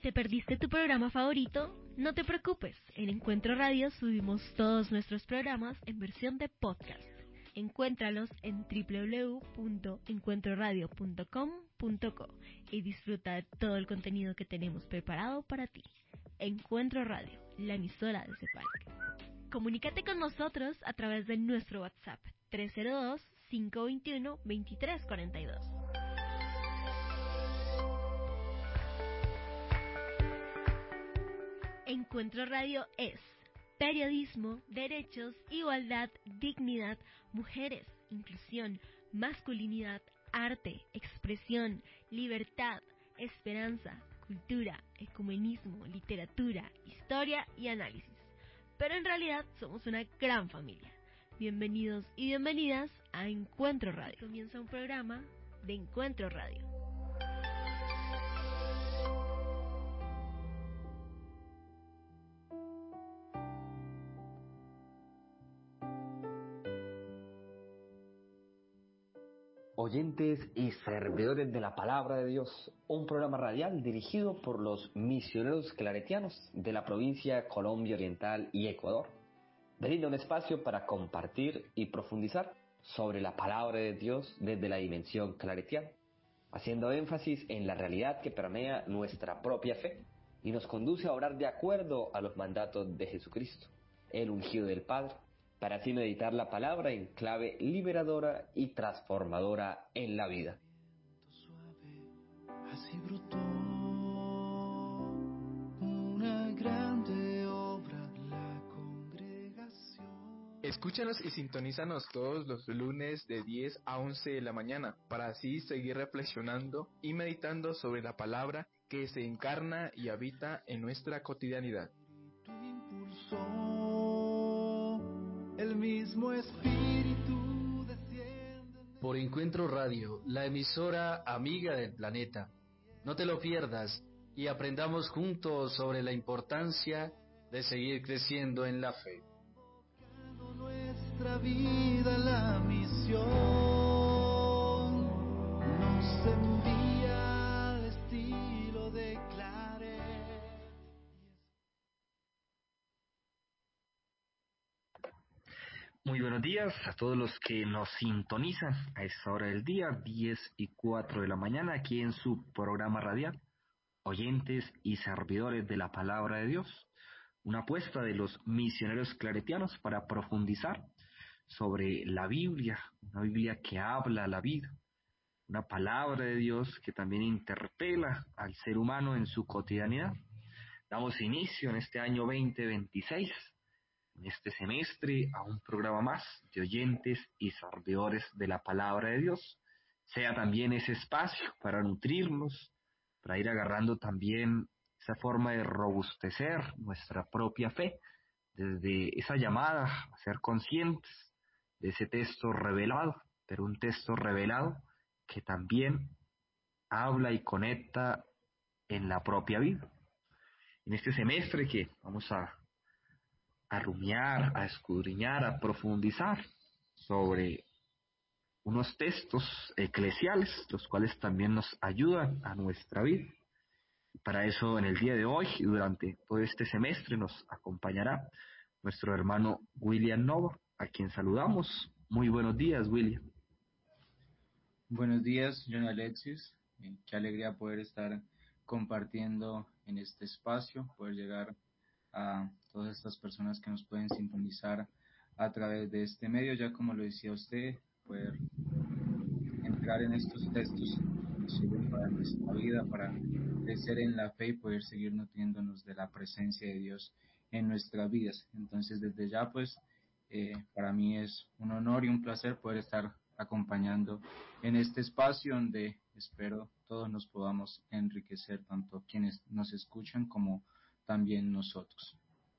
¿Te perdiste tu programa favorito? No te preocupes, en Encuentro Radio subimos todos nuestros programas en versión de podcast. Encuéntralos en www.encuentroradio.com.co y disfruta de todo el contenido que tenemos preparado para ti. Encuentro Radio, la emisora de CEPALC. Comunícate con nosotros a través de nuestro WhatsApp 302-521-2342. Encuentro Radio es periodismo, derechos, igualdad, dignidad, mujeres, inclusión, masculinidad, arte, expresión, libertad, esperanza, cultura, ecumenismo, literatura, historia y análisis. Pero en realidad somos una gran familia. Bienvenidos y bienvenidas a Encuentro Radio. Comienza un programa de Encuentro Radio. Oyentes y servidores de la Palabra de Dios, un programa radial dirigido por los misioneros claretianos de la provincia de Colombia Oriental y Ecuador. Brinda un espacio para compartir y profundizar sobre la Palabra de Dios desde la dimensión claretiana, haciendo énfasis en la realidad que permea nuestra propia fe y nos conduce a orar de acuerdo a los mandatos de Jesucristo, el ungido del Padre, para así meditar la palabra en clave liberadora y transformadora en la vida. Así brotó una grande obra, la congregación. Escúchanos y sintonízanos todos los lunes de 10 a 11 de la mañana para así seguir reflexionando y meditando sobre la palabra que se encarna y habita en nuestra cotidianidad. El mismo espíritu desciende. Por Encuentro Radio, la emisora amiga del planeta. No te lo pierdas y aprendamos juntos sobre la importancia de seguir creciendo en la fe. Nuestra vida, la misión nos envía al estilo de Claret. Muy buenos días a todos los que nos sintonizan a esta hora del día, 10:04 de la mañana, aquí en su programa radial, oyentes y servidores de la Palabra de Dios, una apuesta de los misioneros claretianos para profundizar sobre la Biblia, una Biblia que habla la vida, una Palabra de Dios que también interpela al ser humano en su cotidianidad. Damos inicio en este año 2026, en este semestre, a un programa más de oyentes y servidores de la Palabra de Dios. Sea también ese espacio para nutrirnos, para ir agarrando también esa forma de robustecer nuestra propia fe, desde esa llamada a ser conscientes de ese texto revelado, pero un texto revelado que también habla y conecta en la propia vida. En este semestre que vamos a rumiar, a escudriñar, a profundizar sobre unos textos eclesiales, los cuales también nos ayudan a nuestra vida. Para eso, en el día de hoy y durante todo este semestre nos acompañará nuestro hermano William Nova, a quien saludamos. Muy buenos días, William. Buenos días, John Alexis. Qué alegría poder estar compartiendo en este espacio, poder llegar a todas estas personas que nos pueden sintonizar a través de este medio, ya como lo decía usted, poder entrar en estos textos que nos sirven para nuestra vida, para crecer en la fe y poder seguir nutriéndonos de la presencia de Dios en nuestras vidas. Entonces, desde ya, pues, para mí es un honor y un placer poder estar acompañando en este espacio donde espero todos nos podamos enriquecer, tanto quienes nos escuchan como también nosotros.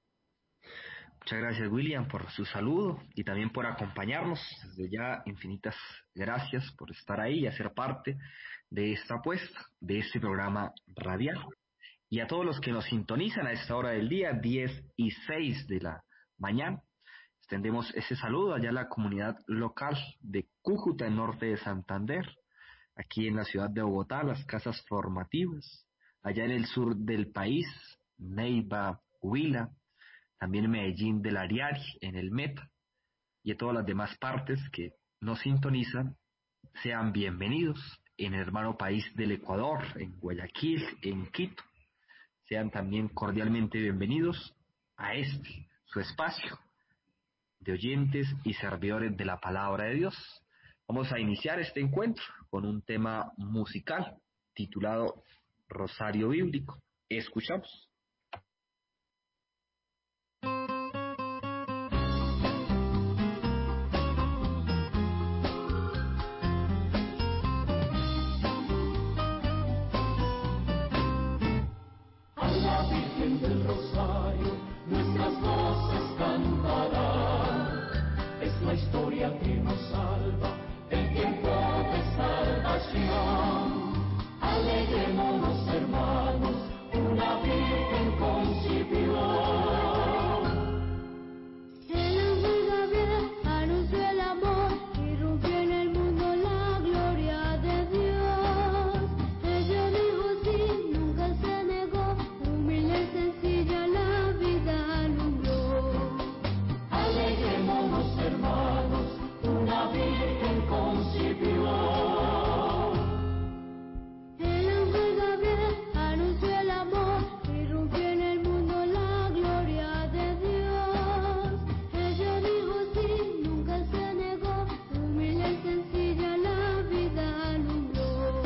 Muchas gracias, William, por su saludo y también por acompañarnos. Desde ya, infinitas gracias por estar ahí y hacer parte de esta apuesta, de este programa radial. Y a todos los que nos sintonizan a esta hora del día, 10:06 de la mañana, extendemos ese saludo allá a la comunidad local de Cúcuta, en norte de Santander, aquí en la ciudad de Bogotá, las casas formativas, allá en el sur del país, Neiva, Huila, también en Medellín del Ariari, en el Meta, y a todas las demás partes que nos sintonizan, sean bienvenidos en el hermano país del Ecuador, en Guayaquil, en Quito. Sean también cordialmente bienvenidos a su espacio de oyentes y servidores de la palabra de Dios. Vamos a iniciar este encuentro con un tema musical titulado Rosario Bíblico. Escuchamos. Del Rosario, nuestras voces cantarán. Es la historia que nos salva, el tiempo de salvación. Alegrémonos, hermanos, una Virgen concibió. El ángel Gabriel anunció el amor y rompió en el mundo la gloria de Dios. Ella dijo sí, nunca se negó, humilde y sencilla la vida alumbró. Alegrémonos, hermanos, una Virgen concibió. El ángel Gabriel anunció el amor y rompió en el mundo la gloria de Dios. Ella dijo sí, nunca se negó, humilde y sencilla la vida alumbró.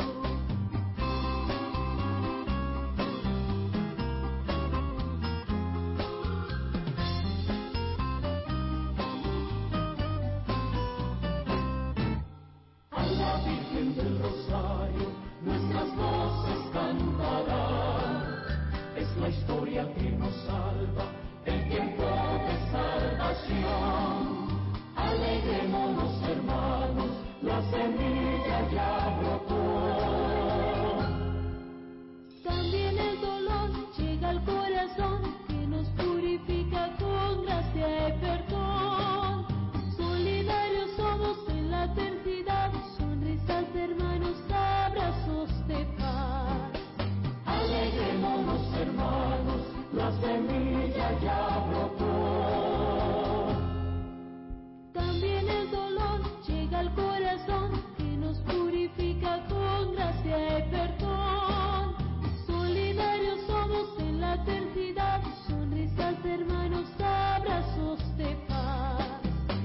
A la Virgen del Rosario, nuestras voces cantarán. Es la historia que nos salva, el tiempo de salvación. Alegrémonos, hermanos, la semilla ya brotó. También el dolor llega al corazón que nos purifica con gracia y perdón. Solidarios somos en la adversidad, sonrisas hermanos, abrazos de paz. Alegrémonos, hermanos, la semilla ya brotó. También el dolor llega al corazón que nos purifica con gracia y perdón. Solidarios somos en la adversidad, sonrisas hermanos, abrazos de paz.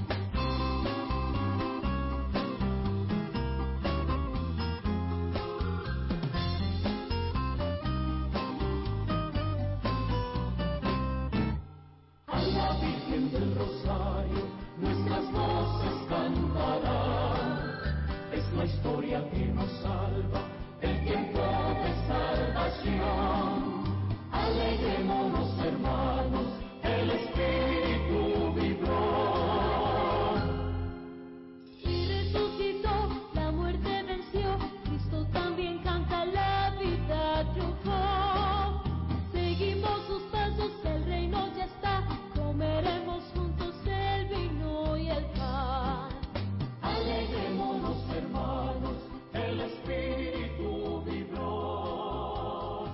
A la Virgen del Rosario, nuestras voces cantarán. Es la historia que nos salva, el tiempo de salvación. Alegrémonos, hermanos, el Espíritu vibró. Y resucitó, la muerte venció, Cristo también canta, la vida triunfó. Seguimos sus pasos, el reino ya está, comeremos juntos el vino y el pan. Alegrémonos, hermanos, el Espíritu vibró.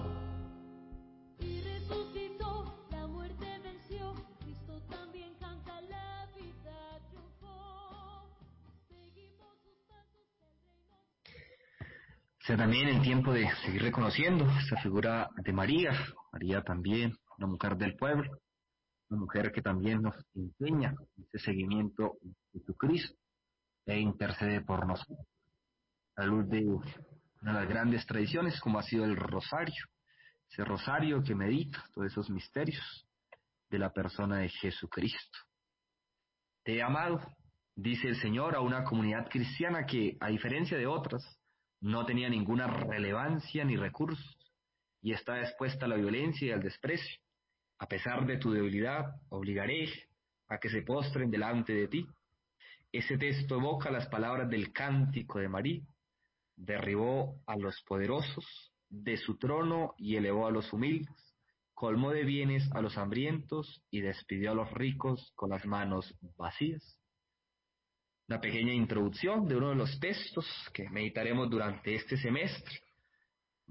Y resucitó, la muerte venció, Cristo también canta, la vida triunfó. Seguimos sus pasos, el reino. Sea también el tiempo de seguir reconociendo esta figura de María. María también, una mujer del pueblo, una mujer que también nos enseña ese seguimiento de Jesucristo e intercede por nosotros. A la luz de una de las grandes tradiciones como ha sido el rosario, ese rosario que medita todos esos misterios de la persona de Jesucristo. Te he amado, dice el Señor a una comunidad cristiana que, a diferencia de otras, no tenía ninguna relevancia ni recursos y está expuesta a la violencia y al desprecio. A pesar de tu debilidad, obligaré a que se postren delante de ti. Ese texto evoca las palabras del cántico de María. Derribó a los poderosos de su trono y elevó a los humildes. Colmó de bienes a los hambrientos y despidió a los ricos con las manos vacías. Una pequeña introducción de uno de los textos que meditaremos durante este semestre de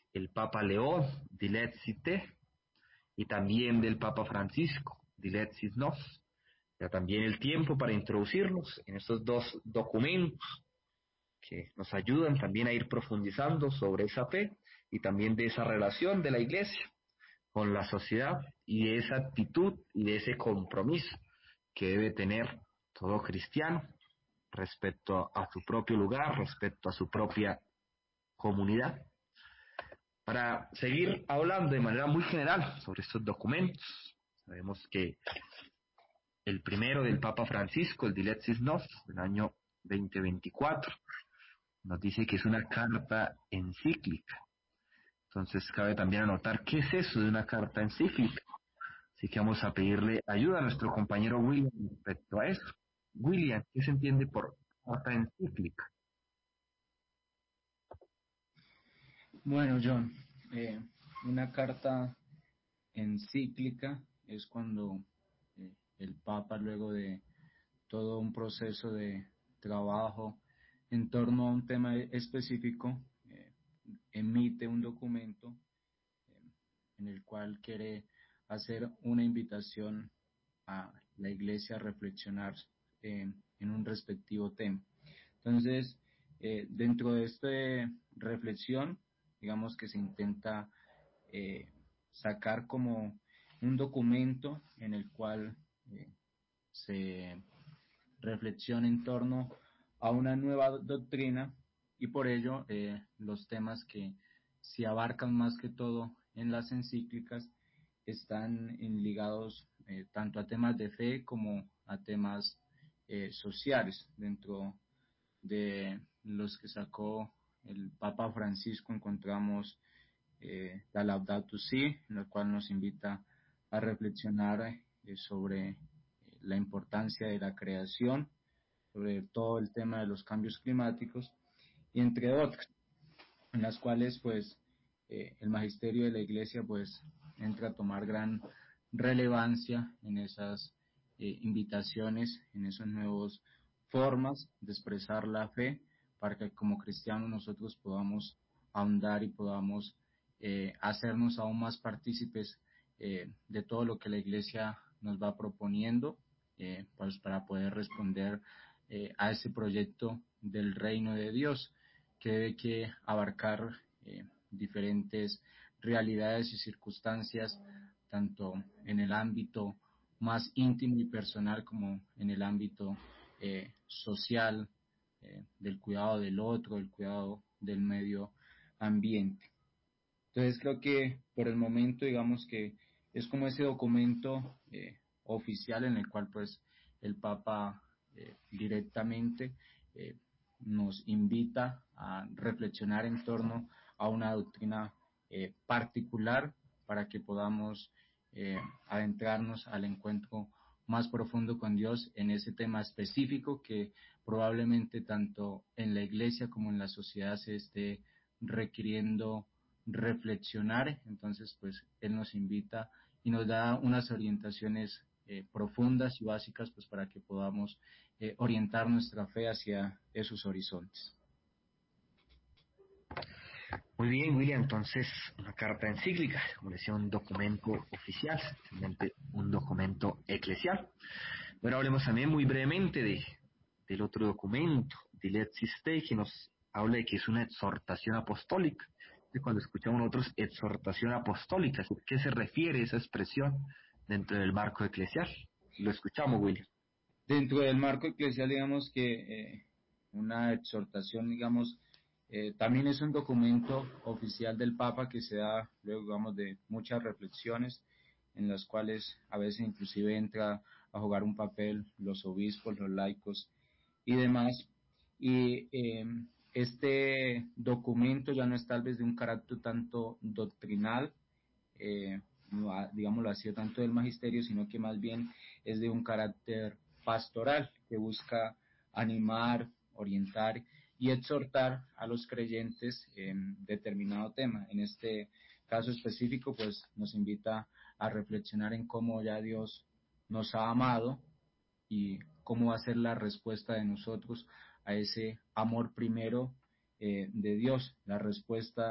el Papa León, Diletsit Te, y también del Papa Francisco, Diletsit Nos. Ya también el tiempo para introducirnos en estos dos documentos que nos ayudan también a ir profundizando sobre esa fe y también de esa relación de la Iglesia con la sociedad y de esa actitud y de ese compromiso que debe tener todo cristiano respecto a su propio lugar, respecto a su propia comunidad. Para seguir hablando de manera muy general sobre estos documentos, sabemos que el primero del Papa Francisco, el Diletsit Nos, del año 2024, nos dice que es una carta encíclica. Entonces cabe también anotar qué es eso de una carta encíclica. Así que vamos a pedirle ayuda a nuestro compañero William respecto a eso. William, ¿qué se entiende por carta encíclica? Bueno, John, una carta encíclica es cuando el Papa, luego de todo un proceso de trabajo en torno a un tema específico, emite un documento en el cual quiere hacer una invitación a la Iglesia a reflexionar en un respectivo tema. Entonces, dentro de esta reflexión, digamos que se intenta sacar como un documento en el cual se reflexiona en torno a una nueva doctrina, y por ello los temas que se abarcan más que todo en las encíclicas están ligados tanto a temas de fe como a temas sociales. Dentro de los que sacó el Papa Francisco encontramos la Laudato Si, en la cual nos invita a reflexionar sobre la importancia de la creación, sobre todo el tema de los cambios climáticos, y entre otras, en las cuales pues el magisterio de la Iglesia pues entra a tomar gran relevancia en esas invitaciones, en esas nuevas formas de expresar la fe, para que como cristianos nosotros podamos ahondar y podamos hacernos aún más partícipes de todo lo que la Iglesia nos va proponiendo, pues para poder responder a ese proyecto del reino de Dios, que debe que abarcar diferentes realidades y circunstancias, tanto en el ámbito más íntimo y personal como en el ámbito social, del cuidado del otro, del cuidado del medio ambiente. Entonces creo que por el momento digamos que es como ese documento oficial en el cual pues el Papa directamente nos invita a reflexionar en torno a una doctrina particular, para que podamos adentrarnos al encuentro más profundo con Dios en ese tema específico que probablemente tanto en la Iglesia como en la sociedad se esté requiriendo reflexionar. Entonces pues Él nos invita y nos da unas orientaciones profundas y básicas pues para que podamos orientar nuestra fe hacia esos horizontes. Muy bien, William, entonces una carta encíclica, como decía, un documento oficial, simplemente un documento eclesial. Bueno, hablemos también muy brevemente del otro documento, Diletsit Te, que nos habla de que es una exhortación apostólica. Cuando escuchamos nosotros exhortación apostólica, ¿a qué se refiere esa expresión dentro del marco eclesial? Lo escuchamos, William. Dentro del marco eclesial, digamos que una exhortación, digamos, también es un documento oficial del Papa que se da luego, digamos, de muchas reflexiones, en las cuales a veces inclusive entra a jugar un papel los obispos, los laicos y demás. Y este documento ya no es tal vez de un carácter tanto doctrinal, digámoslo así, tanto del magisterio, sino que más bien es de un carácter pastoral que busca animar, orientar y exhortar a los creyentes en determinado tema. En este caso específico, pues nos invita a reflexionar en cómo ya Dios nos ha amado y cómo va a ser la respuesta de nosotros a ese amor primero de Dios. La respuesta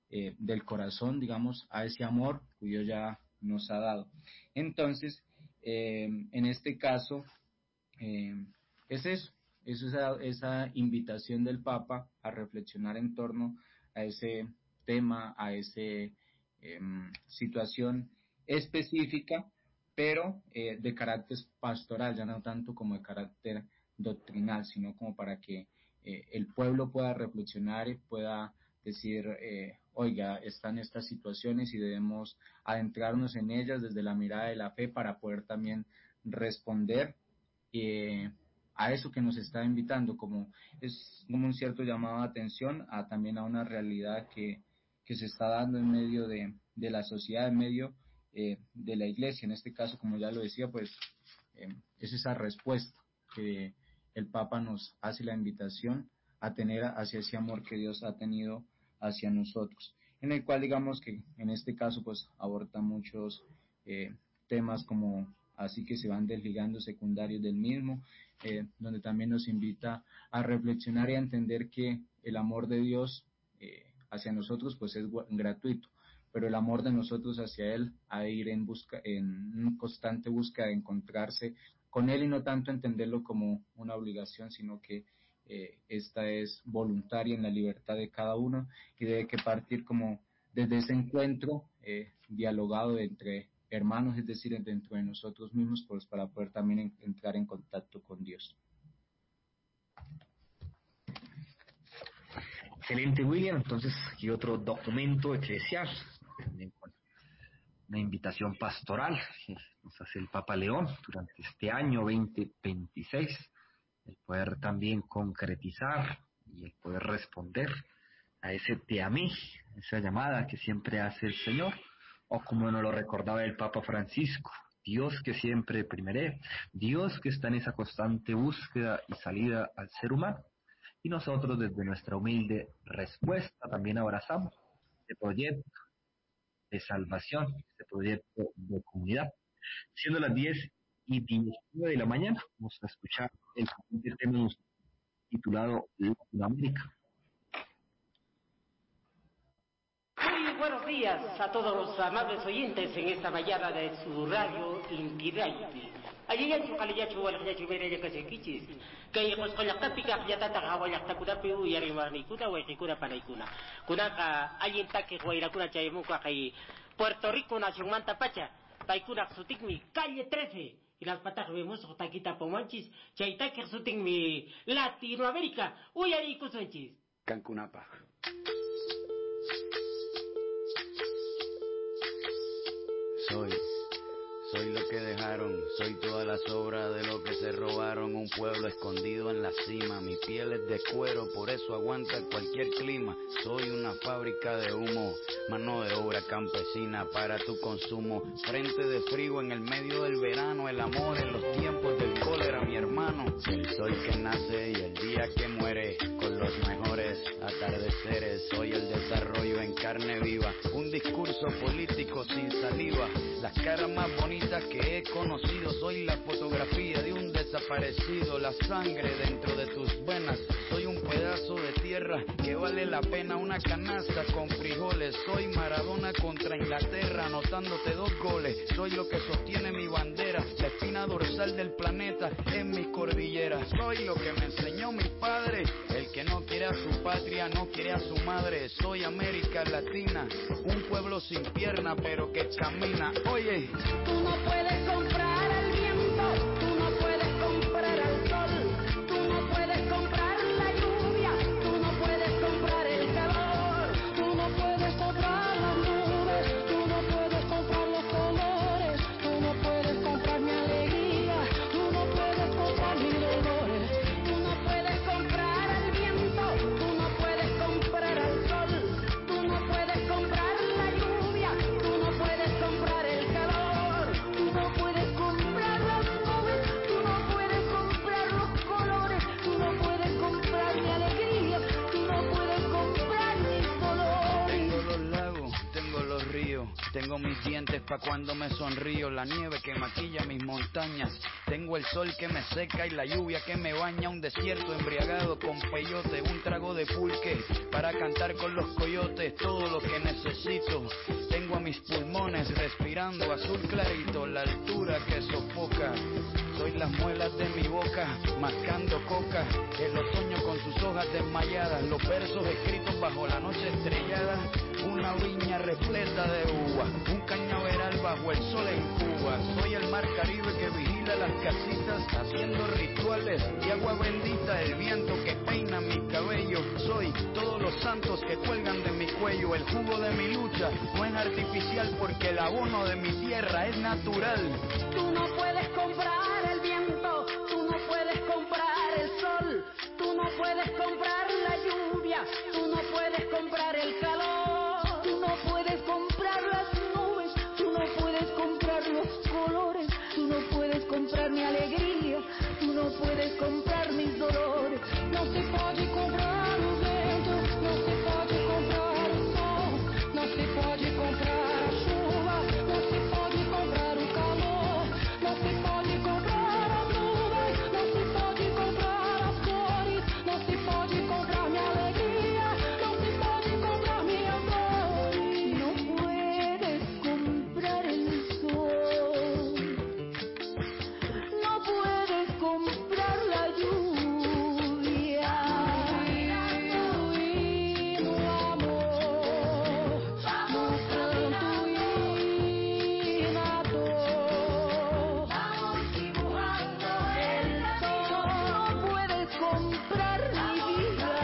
del corazón, digamos, a ese amor que Dios ya nos ha dado. Entonces, en este caso, es eso, es esa invitación del Papa a reflexionar en torno a ese tema, a esa situación específica, pero de carácter pastoral, ya no tanto como de carácter doctrinal, sino como para que el pueblo pueda reflexionar y pueda decir, oiga, están estas situaciones y debemos adentrarnos en ellas desde la mirada de la fe para poder también responder a eso que nos está invitando, como es como un cierto llamado de atención también a una realidad que se está dando en medio de la sociedad, en medio de la iglesia. En este caso, como ya lo decía, pues es esa respuesta que el Papa nos hace la invitación a tener hacia ese amor que Dios ha tenido hacia nosotros, en el cual digamos que en este caso pues aborda muchos temas como así que se van desligando secundarios del mismo, donde también nos invita a reflexionar y a entender que el amor de Dios hacia nosotros pues es gratuito, pero el amor de nosotros hacia Él ha de ir en constante búsqueda de encontrarse con Él y no tanto entenderlo como una obligación, sino que esta es voluntaria en la libertad de cada uno y debe que partir como desde ese encuentro dialogado entre hermanos, es decir, dentro de nosotros mismos, pues para poder también entrar en contacto con Dios. Excelente, William. Entonces, aquí otro documento eclesial, también con una invitación pastoral que nos hace el Papa León durante este año 2026, el poder también concretizar y el poder responder a ese te amé, esa llamada que siempre hace el Señor, o como nos lo recordaba el Papa Francisco, Dios que siempre primeré, Dios que está en esa constante búsqueda y salida al ser humano, y nosotros desde nuestra humilde respuesta también abrazamos este proyecto de salvación, este proyecto de comunidad. Siendo las 10:19 de la mañana, vamos a escuchar el siguiente tema titulado Latinoamérica. Muy buenos días a todos los amables oyentes en esta mañana de su radio Inti-Raiti. Allí ya chukaliyachu walakyachu mereya kasekichis. Kay qosqollaqtapiqa qllatata qawallaqtakunapi uyariwarniykuna wayqikuna panaykuna. Kunaqa allintaki wayrakuna chaymunqa kay Puerto Rico nacionmanta pacha. Paykunaq sutikmi calle 13. Y las patas vemos taquita pomanchis. Chaytaki sutikmi Latinoamérica. Uyariykusunchis. Cancunapa. Soy lo que dejaron, soy toda la sobra de lo que se robaron, un pueblo escondido en la cima, mi piel es de cuero, por eso aguanta cualquier clima, soy una fábrica de humo, mano de obra campesina para tu consumo, frente de frío en el medio del verano, el amor en los tiempos del cólera, mi hermano, el sol que nace y el día que muere, con los mejores atardeceres, soy el desarrollo en carne viva, un discurso político sin saliva, las caras más bonitas que he conocido, soy la fotografía de un desaparecido, la sangre dentro de tus venas, soy un pedazo de tierra que vale la pena una canasta con frijoles, soy Maradona contra Inglaterra anotándote 2 goles, soy lo que sostiene mi bandera, la espina dorsal del planeta en mis cordilleras, soy lo que me enseñó mi padre, el que no quiere a su patria no quiere a su madre, soy América Latina, un pueblo sin pierna pero que camina, oye. Tú no puedes comprar al viento, tú no puedes comprar al sol, tú no puedes comprar la lluvia, tú no puedes comprar el calor, tú no puedes comprar las nubes, tú no puedes comprar los colores, tú no puedes comprar mi alegría, tú no puedes comprar mis dolores, tú no puedes comprar al viento, tú no puedes comprar al sol, tú no puedes comprar la lluvia, tú no puedes comprar el calor. Tú no puedes comprar las nubes, tú no puedes comprar los colores, tú no puedes comprar mi alegría, tú no puedes comprar mis dolores. Tengo los lagos, tengo los ríos, tengo mis dientes pa' cuando me sonrío, la nieve que maquilla mis montañas, Tengo el sol que me seca y la lluvia que me baña, un desierto embriagado con peyote, un trago de pulque para cantar con los coyotes, todo lo que necesito. Tengo a mis pulmones respirando azul clarito, la altura que sofoca. Soy las muelas de mi boca, mascando coca, el otoño con sus hojas desmayadas, los versos escritos bajo la noche estrellada, una viña repleta de uvas, un cañaveral bajo el sol en Cuba. Soy el mar Caribe que vigila las casitas, haciendo rituales de agua bendita, el viento que peina mi cabello. Soy todos los santos que cuelgan de mi cuello, el jugo de mi lucha no es artificial porque el abono de mi tierra es natural. Tú no puedes comprar el viento, tú no puedes comprar el sol, tú no puedes comprar la lluvia, tú no puedes comprar el calor, tú no puedes comprar las nubes, tú no puedes comprar los colores, tú no puedes comprar mi alegría, tú no puedes comprar mis dolores. No se pode comprar o vento, no se pode comprar o sol, no se pode comprar a chuva, no se pode comprar o calor, no se pode comprar as nuvens, no se pode comprar as cores, no se pode comprar minha alegria, no se pode comprar minhas dores. No puedes comprar el sol, no puedes comprar la lluvia. Hino amor, no canto hino a dor. Vamos dibujando el sol. No puedes comprar mi vida.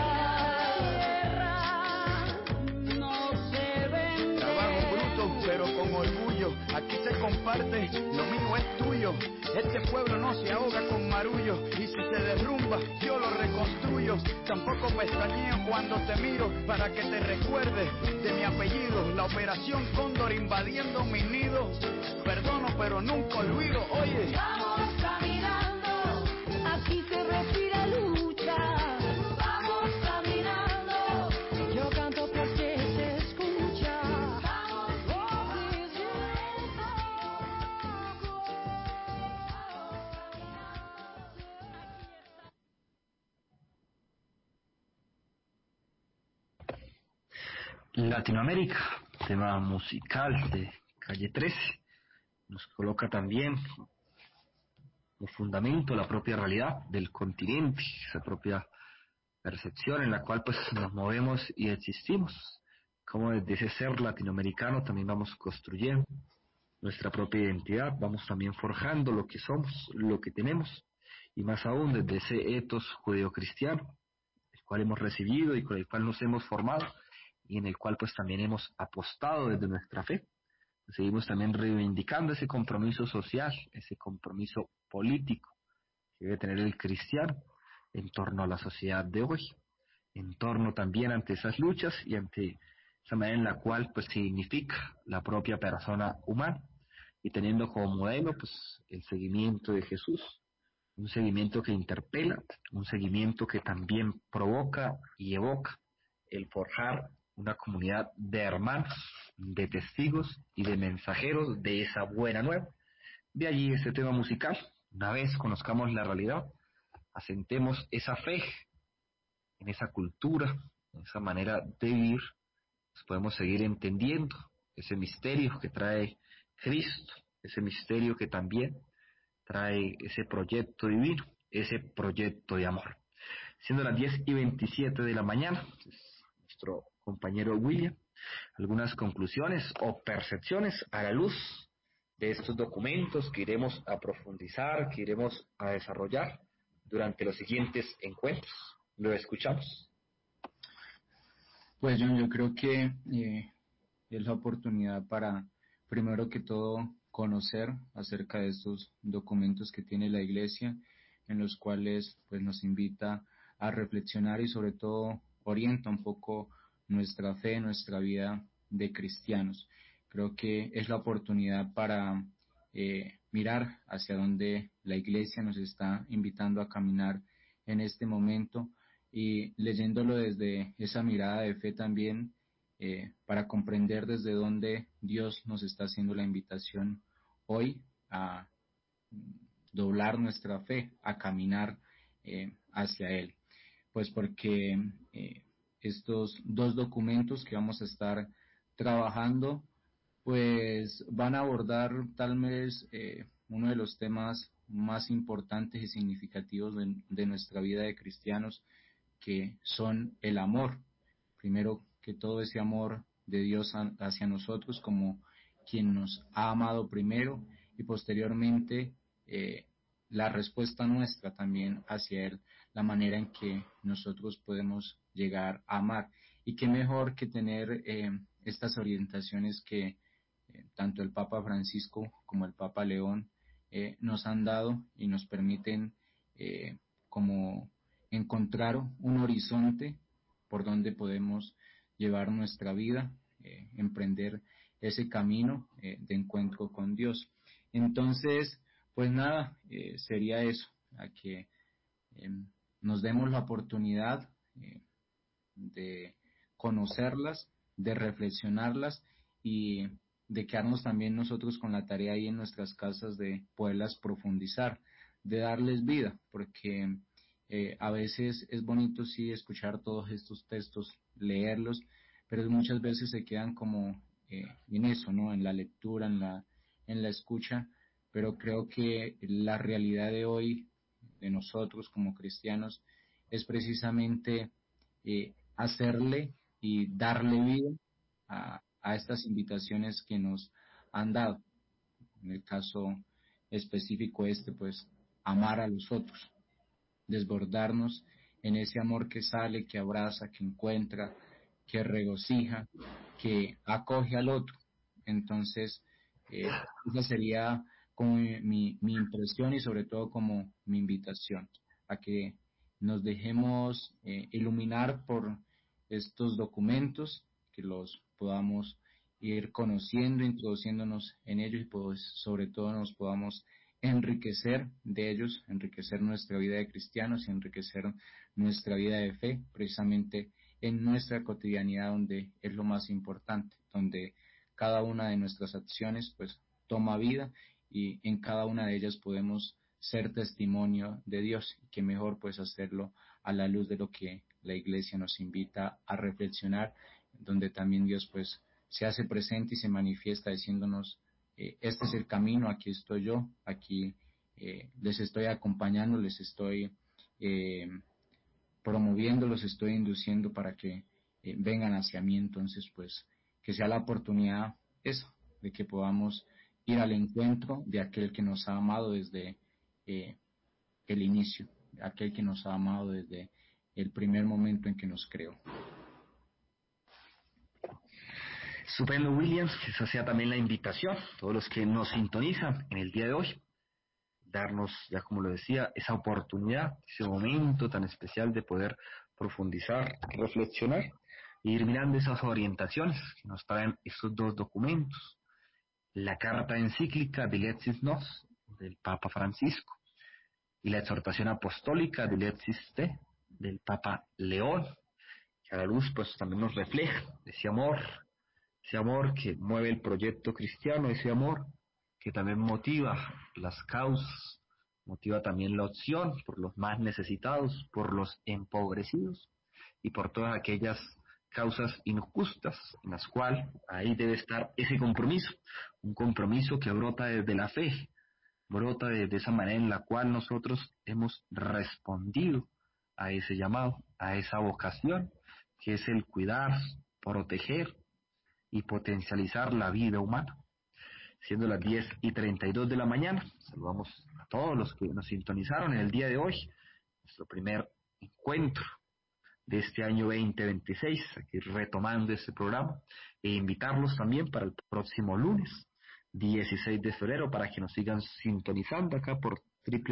Tierra no se vende. Trabajo bruto, pero con orgullo. Aquí se comparte, lo mío es tuyo. Este pueblo no se ahoga con marullo. Y si se derrumba, yo lo reconstruyo. Tampoco pestañeo cuando te miro para que te recuerdes de mi apellido. La operación Cóndor invadiendo mi nido. Perdono, pero nunca olvido. Oye, Vamos caminando, aquí se respira lucha. Vamos caminando, yo canto porque se escucha. Vamos diciendo. Latinoamérica, tema musical de Calle 13, nos coloca también como fundamento la propia realidad del continente, esa propia percepción en la cual pues nos movemos y existimos, como desde ese ser latinoamericano también vamos construyendo nuestra propia identidad, vamos también forjando lo que somos, lo que tenemos, y más aún desde ese etos judeocristiano, el cual hemos recibido y con el cual nos hemos formado, y en el cual pues también hemos apostado desde nuestra fe. Seguimos también reivindicando ese compromiso social, ese compromiso político que debe tener el cristiano en torno a la sociedad de hoy, en torno también ante esas luchas y ante esa manera en la cual pues significa la propia persona humana, y teniendo como modelo pues el seguimiento de Jesús, un seguimiento que interpela, un seguimiento que también provoca y evoca el forjar una comunidad de hermanos, de testigos y de mensajeros de esa buena nueva. De allí este tema musical. Una vez conozcamos la realidad, asentemos esa fe en esa cultura, en esa manera de vivir, pues podemos seguir entendiendo ese misterio que trae Cristo, ese misterio que también trae ese proyecto divino, ese proyecto de amor. Siendo las 10:27 de la mañana, nuestro compañero William, algunas conclusiones o percepciones a la luz de estos documentos que iremos a profundizar, que iremos a desarrollar durante los siguientes encuentros. Lo escuchamos. Pues yo creo que es la oportunidad para, primero que todo, conocer acerca de estos documentos que tiene la Iglesia, en los cuales pues nos invita a reflexionar y sobre todo orienta un poco nuestra fe, nuestra vida de cristianos. Creo que es la oportunidad para mirar hacia donde la Iglesia nos está invitando a caminar en este momento, y leyéndolo desde esa mirada de fe también, para comprender desde dónde Dios nos está haciendo la invitación hoy a doblar nuestra fe, a caminar hacia Él. Pues porque estos dos documentos que vamos a estar trabajando, pues van a abordar tal vez uno de los temas más importantes y significativos de nuestra vida de cristianos, que son el amor. Primero que todo, ese amor de Dios hacia nosotros como quien nos ha amado primero, y posteriormente la respuesta nuestra también hacia Él, la manera en que nosotros podemos llegar a amar. Y qué mejor que tener estas orientaciones que tanto el Papa Francisco como el Papa León nos han dado y nos permiten como encontrar un horizonte por donde podemos llevar nuestra vida, emprender ese camino de encuentro con Dios. Entonces, pues nada, sería eso, a que nos demos la oportunidad de conocerlas, de reflexionarlas y de quedarnos también nosotros con la tarea ahí en nuestras casas de poderlas profundizar, de darles vida, porque a veces es bonito sí escuchar todos estos textos, leerlos, pero muchas veces se quedan como en eso, ¿no? En la lectura, en la escucha, pero creo que la realidad de hoy de nosotros como cristianos es precisamente hacerle y darle vida a estas invitaciones que nos han dado. En el caso específico pues amar a los otros, desbordarnos en ese amor que sale, que abraza, que encuentra, que regocija, que acoge al otro. Entonces, esa sería como mi impresión y sobre todo como mi invitación a que nos dejemos iluminar por estos documentos, que los podamos ir conociendo, introduciéndonos en ellos y pues sobre todo nos podamos enriquecer de ellos, enriquecer nuestra vida de cristianos y enriquecer nuestra vida de fe, precisamente en nuestra cotidianidad, donde es lo más importante, donde cada una de nuestras acciones pues toma vida y en cada una de ellas podemos ser testimonio de Dios, y que mejor pues hacerlo a la luz de lo que la Iglesia nos invita a reflexionar, donde también Dios pues se hace presente y se manifiesta diciéndonos este es el camino, aquí estoy yo, aquí les estoy acompañando, les estoy promoviendo, los estoy induciendo para que vengan hacia mí. Entonces pues que sea la oportunidad eso, de que podamos ir al encuentro de aquel que nos ha amado desde el inicio, aquel que nos ha amado desde el primer momento en que nos creó. Estupendo, William, que esa sea también la invitación, todos los que nos sintonizan en el día de hoy, darnos, ya como lo decía, esa oportunidad, ese momento tan especial de poder profundizar, reflexionar e ir mirando esas orientaciones que nos traen estos dos documentos, la carta encíclica Dilectis Nos del Papa Francisco y la exhortación apostólica Dilectis Te del Papa León, que a la luz pues también nos refleja ese amor que mueve el proyecto cristiano, ese amor que también motiva las causas, motiva también la opción por los más necesitados, por los empobrecidos y por todas aquellas causas injustas en las cuales ahí debe estar ese compromiso, un compromiso que brota desde la fe, brota de esa manera en la cual nosotros hemos respondido a ese llamado, a esa vocación, que es el cuidar, proteger y potencializar la vida humana. Siendo las 10:32 de la mañana, saludamos a todos los que nos sintonizaron en el día de hoy, nuestro primer encuentro de este año 2026, aquí retomando este programa, e invitarlos también para el próximo lunes, 16 de febrero, para que nos sigan sintonizando acá por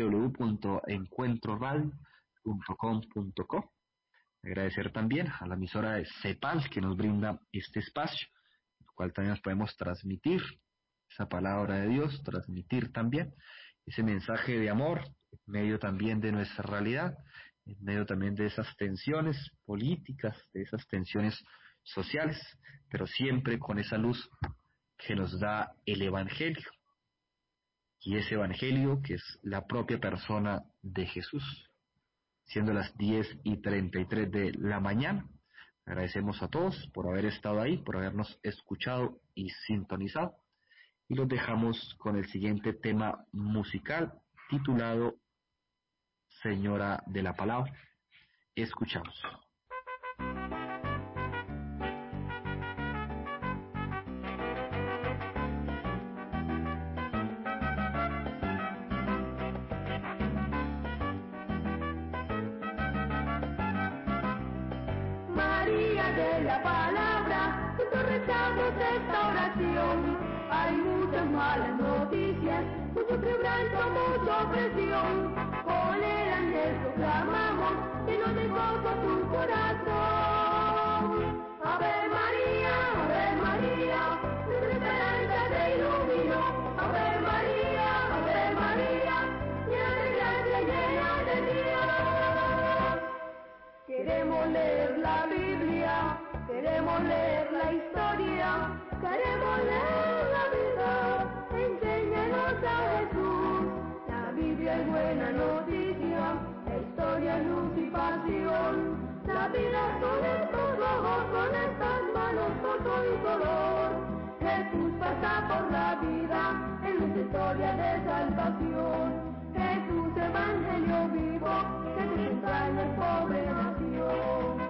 www.encuentroradio.com.co. Agradecer también a la emisora de CEPAL que nos brinda este espacio, el cual también nos podemos transmitir esa palabra de Dios, transmitir también ese mensaje de amor, en medio también de nuestra realidad, en medio también de esas tensiones políticas, de esas tensiones sociales, pero siempre con esa luz que nos da el Evangelio. y ese evangelio que es la propia persona de Jesús. Siendo las 10:33 de la mañana, agradecemos a todos por haber estado ahí, por habernos escuchado y sintonizado, y los dejamos con el siguiente tema musical titulado Señora de la Palabra. Escuchamos. María de la Palabra, juntos rezamos esta oración. Hay muchas malas noticias, mucho quebranto, mucha opresión. Con el ángel proclamamos, lleno de gozo tu corazón. Ave María, nuestra esperanza se iluminó. Ave María, llena de gracia, llena de Dios. Queremos leer la Biblia, queremos leer la historia, queremos leer la vida, enséñanos a Jesús. La Biblia es buena noticia, la historia es luz y pasión. La vida son estos ojos, con estas manos, gozo y dolor. Jesús pasa por la vida, en nuestra historia de salvación. Jesús, evangelio vivo, que se entraña en pobre nación.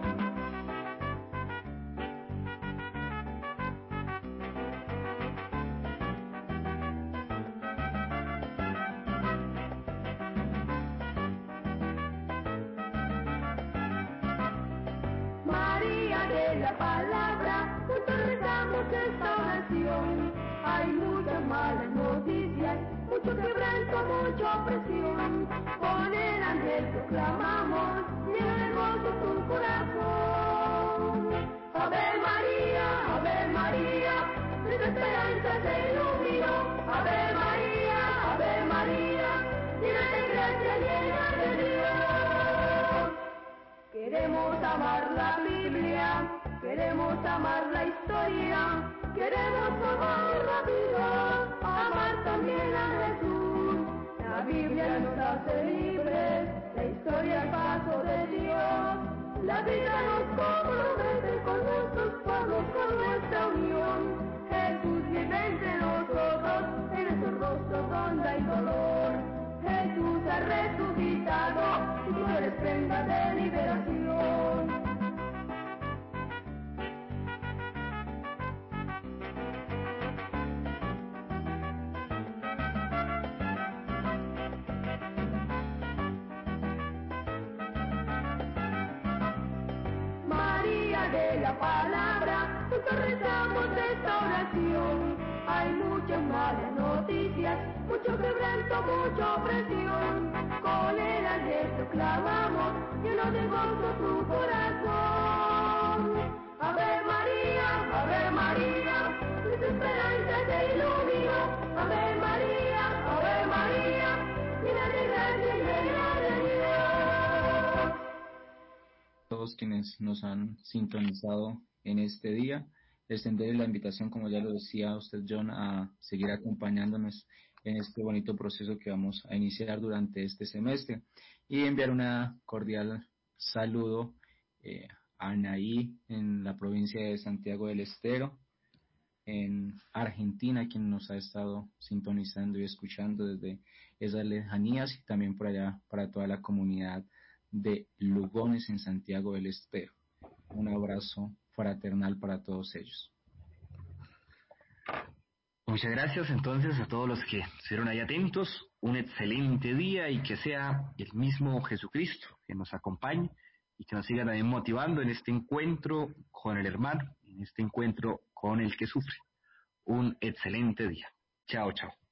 María de la Palabra, juntos rezamos esta oración. Hay muchas malas noticias, mucho quebranto, mucha opresión. Con el ángel proclamamos, lleno de gozo tu corazón. Ave María, nuestra esperanza se iluminó. Ave María, llena de gracia, llena de Dios. Queremos amar la Biblia, queremos amar la historia, queremos amar la vida, amar también a Jesús. La Biblia nos hace libres, la historia el paso de Dios. La vida nos compromete con nuestros pueblos, con nuestra unión. Jesús vive entre nosotros, en nuestros rostros honda y dolor. Jesús ha resucitado, y tú eres prenda de liberación. María de la Palabra, juntos rezamos esta oración. Hay muchas malas noticias, mucho quebranto, mucha opresión. Con el ángel proclamamos, lleno de gozo tu corazón. Ave María, nuestra esperanza se iluminó. Ave María, llena de gracia, llena de Dios. Todos quienes nos han sintonizado en este día, extenderles la invitación, como ya lo decía usted, John, a seguir acompañándonos en este bonito proceso que vamos a iniciar durante este semestre, y enviar una cordial saludo a Anaí en la provincia de Santiago del Estero, en Argentina, quien nos ha estado sintonizando y escuchando desde esas lejanías, y también por allá para toda la comunidad de Lugones en Santiago del Estero. Un abrazo fraternal para todos ellos. Muchas gracias entonces a todos los que estuvieron ahí atentos. Un excelente día, y que sea el mismo Jesucristo que nos acompañe y que nos siga también motivando en este encuentro con el hermano, en este encuentro con el que sufre. Un excelente día. Chao, chao.